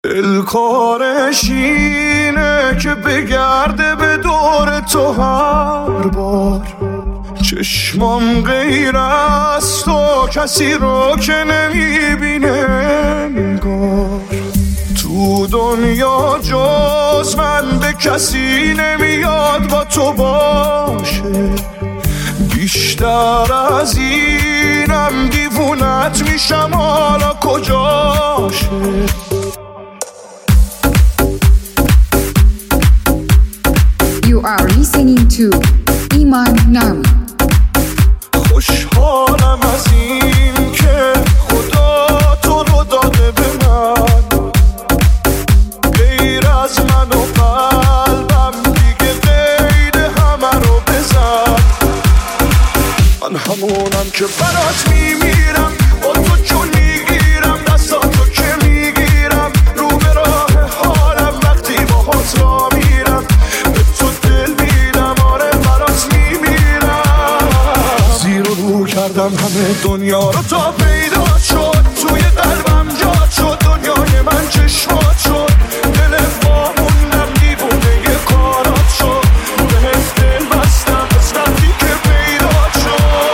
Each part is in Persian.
دلکارش اینه که بگرده به دور تو هر بار، چشمام غیر از تو کسی رو که نمیبینه انگار. تو دنیا جز من به کسی نمیاد با تو باشه، بیشتر از اینم دیوونت میشم حالا کجاشه. You are listening to ایمان نامی. خوشحالم از این که خدا تو رو داده به من، غیر از من و قلبم دیگه قید همه رو بزن. من همونم که برات میمیرم، با تو جون میگیرم، دستاتو که میگیرم، رو به راه حالم وقتی باهات را میرم، به تو دل میدم، آره برات میمیرم. زیر و رو کردم همه دنیا رو تا پیدا شد، توی قلبم جا شد، دنیای من چشمات شد، دل واموندم دیوونه یه کارات شد، بهت دل بستم از وقتی که پیدا شد.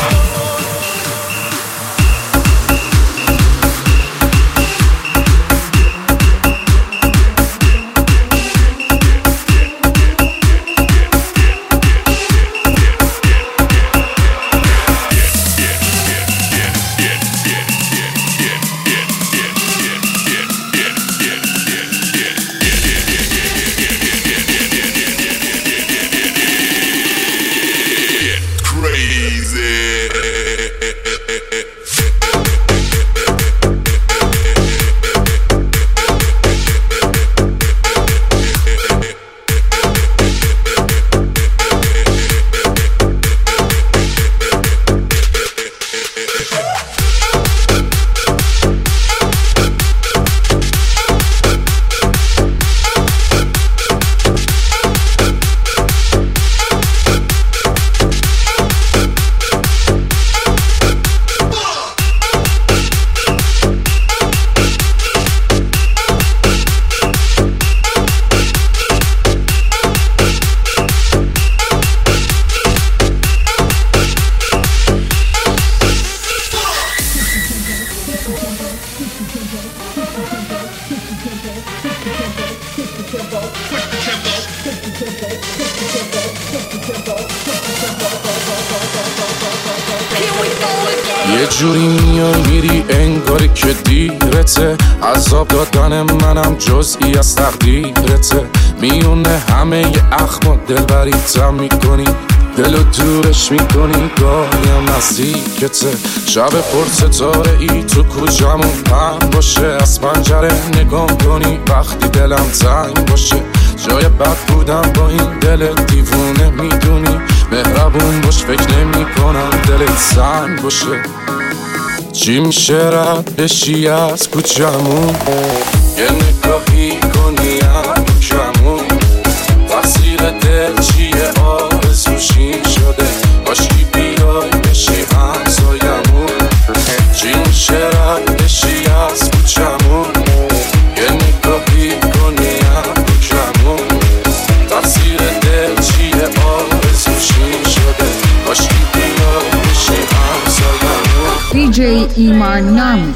یه جوری میای میری انگاری که دیرته، عذاب دادن منم جزئی از تقدیرته، میونه همه ی اخم و دلبریتم میکنی، دلو دورش میکنی، گاهیم نزدیکته. شب پر ستاره ای تو کجامون پهن باشه، از پنجره نگاه کنی وقتی دلم تنگ باشه، جای بد بودم با این دل دیوونه میدونی، مهربون باش فکر نمی کنم دلت سنگ باشه. چی میشه رد بشی از کوچمون، یه نگاهی کنی هم کمون، تقصیر دل چیه آرزوشین شده، باشی بیای بشی همسایمون. چی میشه رد بشی از کوچمون، یه نگاهی کنی هم کمون، تقصیر دل چیه آرزوشین شده، باشی بیای بشی همسایمون. DJ ایمان نامی.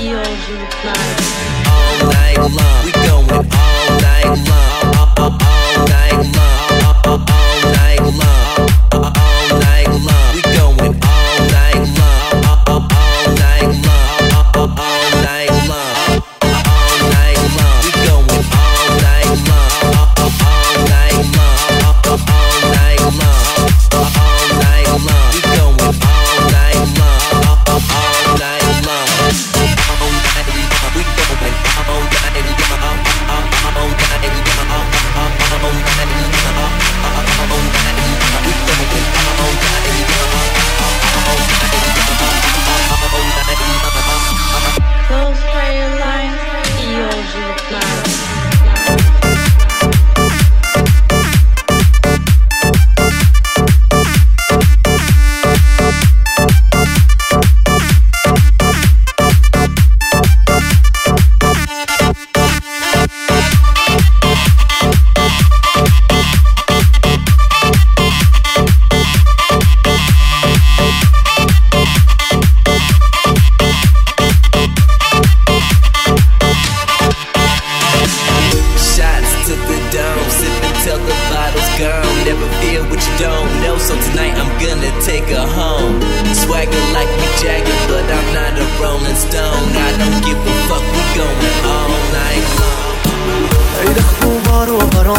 All night long, we going all night long, all night long, all night long, all night long. We going all night long, all night long, all night long, all night long. We going all night long, all night long, all night long, all night long. We going all night long, all night long.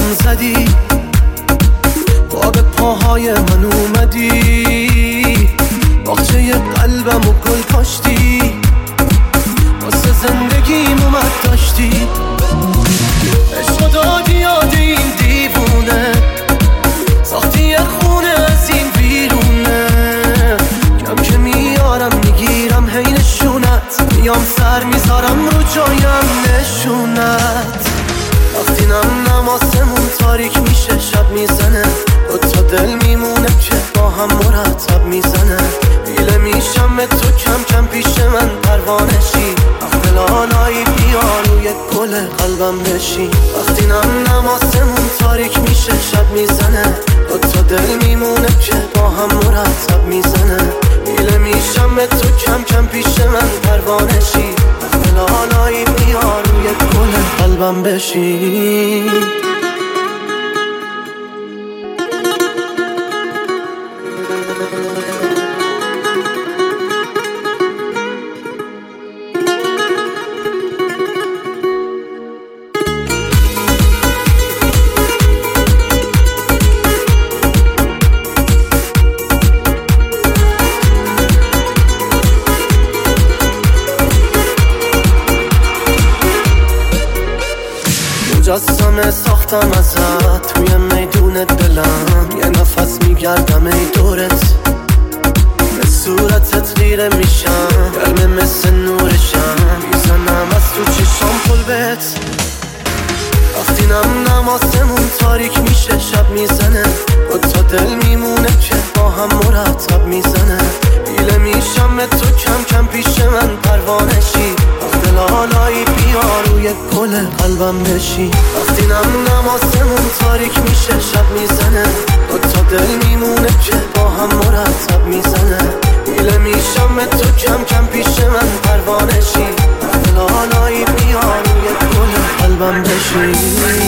پام زدی، با به پاهای من اومدی، باغچه قلبم و گل کاشتی، واسه زندگیم اومد داشتی، عشق دادی یاد این دیوونه، ساختی یه خونه از این بیرونه، کم که میارم میگیرم هی نشونت، میام سر میذارم رو جایم نشونت، وقتی نم آسمون تاریک میشه شب میزنه، دوتا دل میمونه که با هم مرتب میزنه، دیله میشم به تو کم کم پیش من پروانشی، وقت لالایی بیا روی گل قلبم بشی، وقتی نم آسمون تاریک میشه شب میزنه، دوتا دل میمونه که با هم مرتب میزنه، دیله میشم به تو کم کم پیش من پروانشی، وقت لالایی بیا روی گل قلبم بشی. مجسمه ساختم ازت توی میدون دلم، یه نفس میگردم ای دورت، به صورتت غیره میشم، قلبم مثل نورشم، میزنم از تو چشام پلبت، وقتی نم آسمون تاریک میشه شب میزنه، دوتا دل میمونه که با هم مرتب میزنه، دیله میشم به تو کم کم پیش من پروانشی، وقت لالایی بیا روی گل قلبم بشی، وقتی نم آسمون تاریک میشه شب میزنه، دوتا دل میمونه که با هم مرتب میزنه، دیله میشم به تو کم کم پیش من پروانشی، وقت لالایی بیا روی گل قلبم بشی.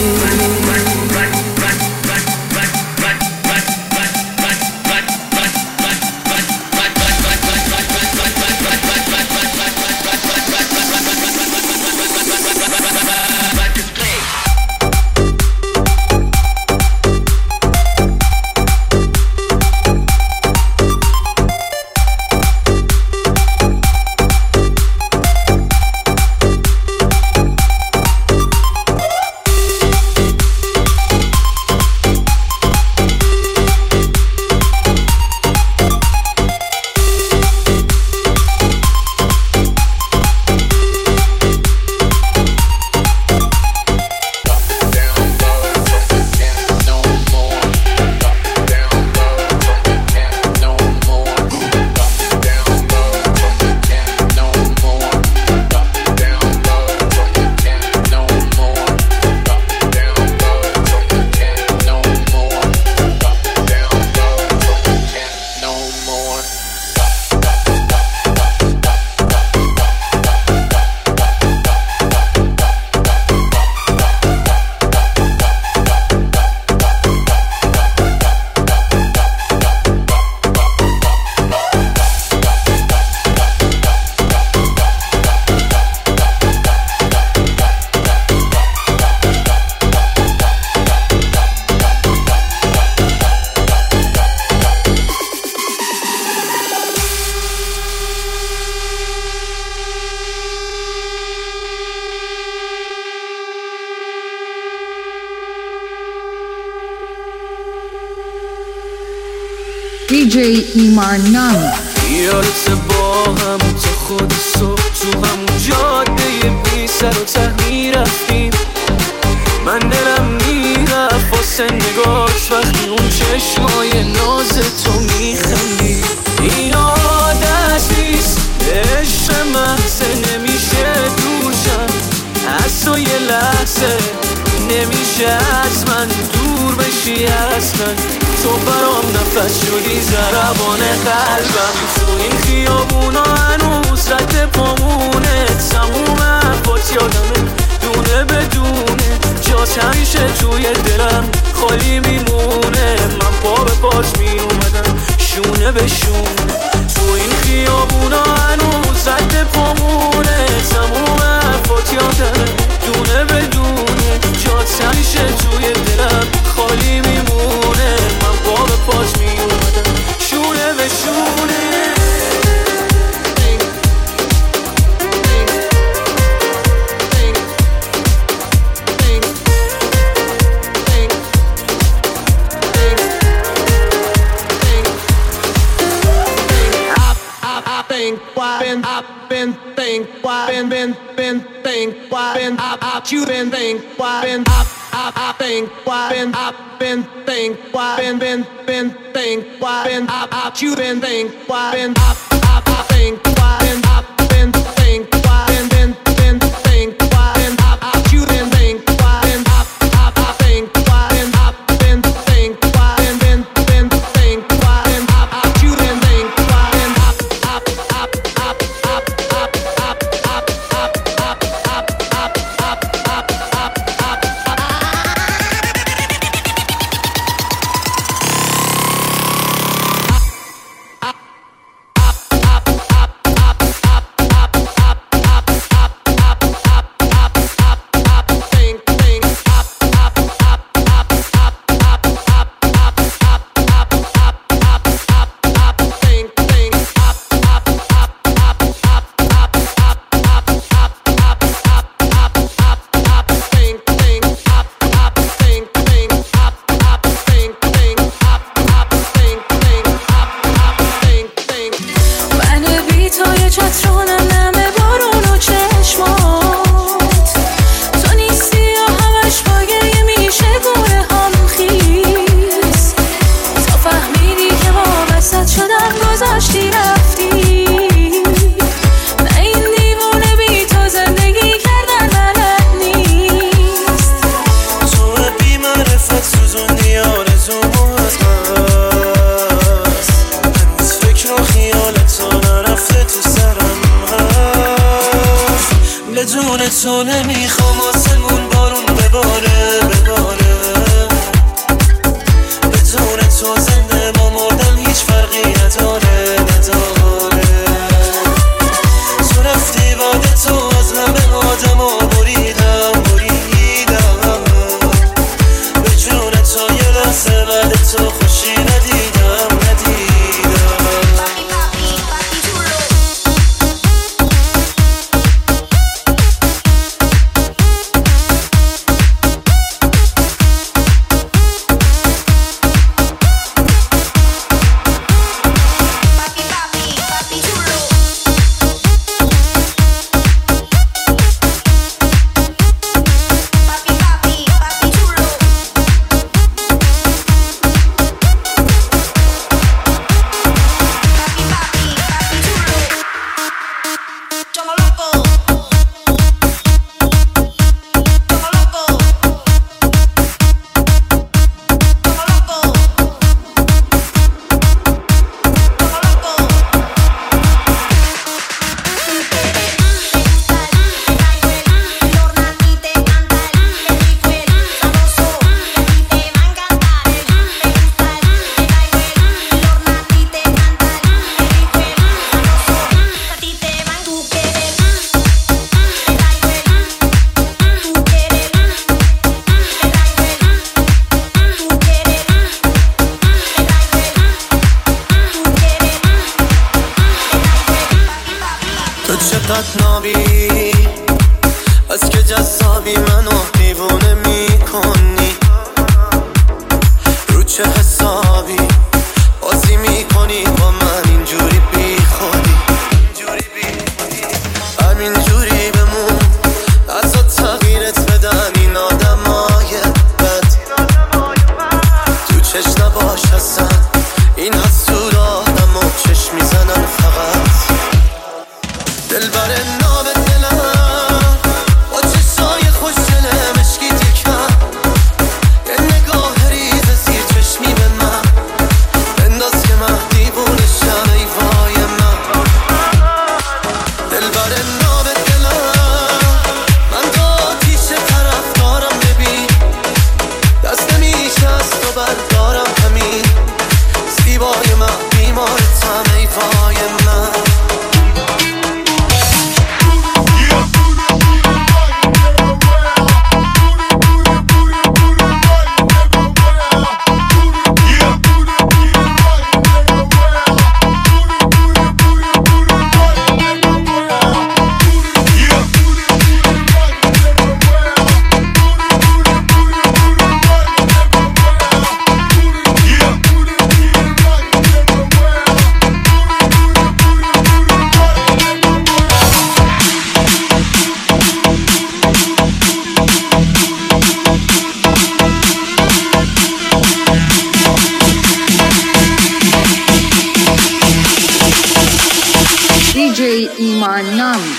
DJ ایمان نامی یادت با هم تا خود صبح تو همون جاده بی سر و ته میرفتیم، من دلم میرفت واسه نگاهش وقتی اون چشمای ناز تو میخندی، این عادت نیست عشق محضه نمیشه دوشم از تو یه لحظه، نمیشه از من دور بشی اصلا، تو برام نفس شدی ضربان قلبم، تو این خیابونا هنوز رد پامونه، تموم حرفات یادمه دونه بدونه، جات همیشه توی دلم خالی میمونه، من پا به پات میومدم شونه به شونه، تو این خیابونا هنوز رد پامونه، تموم حرفات یادمه دونه بدونه، جات همیشه توی دلم تو نمیخوام آسمون بارون بباره بدون تو زنده ما مردم هیچ فرقی نداره تو رفتی بعد تو از همه آدم ها بریدم به جون تو یه لحظه بعد تو خوشی ندیدم نابی از که جذابی منو دیوونه میکنی رو چه حسابی بازی میکنی با من اینجوری بی خودی همینجوری بمون ازا تغییرت بدن این آدمای بد تو چش نباش هستن این حسود آدم و چش میزنن فقط دل بر ناب دلم با چشای خوشگله Imar Nami.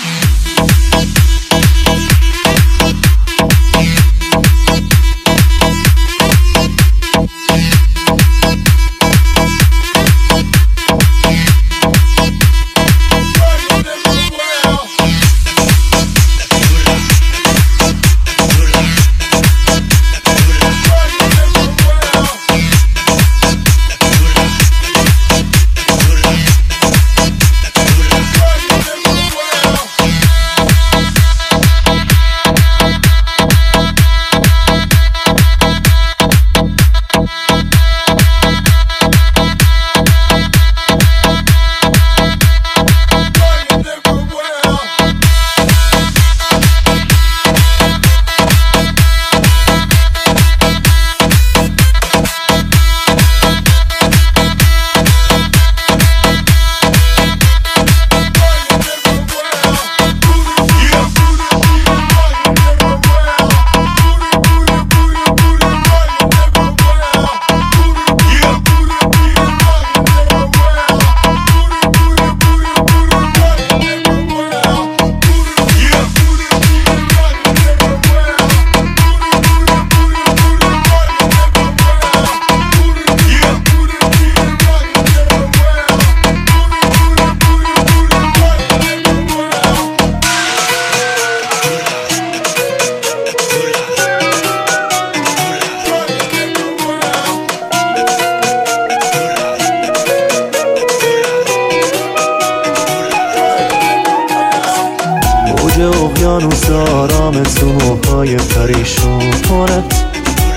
اقیانوس آرام تو موهای پریشونت،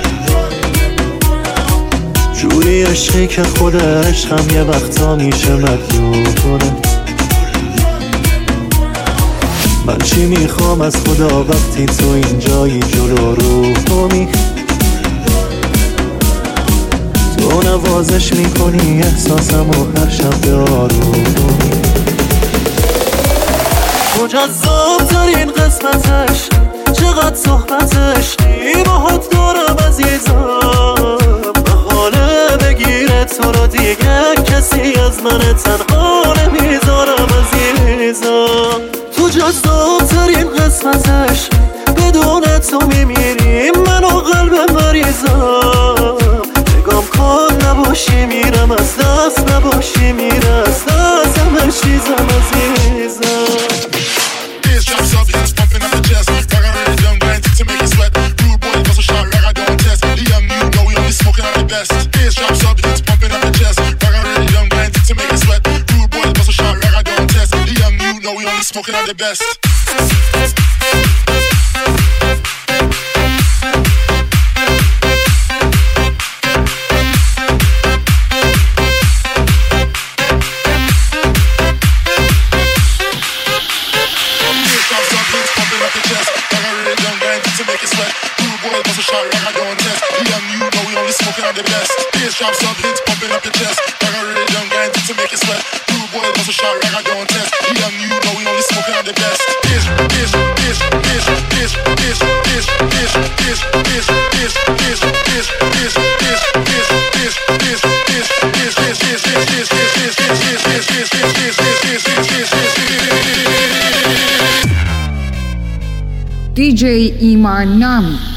جوری عشقی که خود عشقم یه وقتا میشه مدیونت. من چی میخوام از خدا وقتی تو اینجایی جلو رومی، تو نوازش میکنی احساسم و هر شب به آرومی. مجذب ترین قسمتش چقدر صحبتش باهات دارم عزیزم، بهانه بگیره تو رو دیگه کسی از من تنها نمیذارم عزیزم. تو جذاب ترین قسمتش بدون تو میمیریم من و قلب مریضم، نگام کن نباشی میرم از دست، نباشی میره از دست همه چیزم عزیزم. Drops up, hips pumping up the chest. Rock around the young man to make it sweat. Rude boy, bust a shot like I don't test. The young you know we only smoking on the best. Bass drops up, hips pumping up the chest. Rock around the young man to make it sweat. Rude boy, bust a shot like I don't test. The young you know we only smoking on the best. Drops up, hits pumping up the chest. Like a really young man to make it sweat. Rude boy, bust a shot like I don't test. The young you know we only smoking on the best. Bitch, bitch, bitch, bitch, bitch, bitch, bitch, bitch, bitch, bitch, bitch, bitch, bitch, bitch, bitch, bitch, bitch, DJ Imar Nami.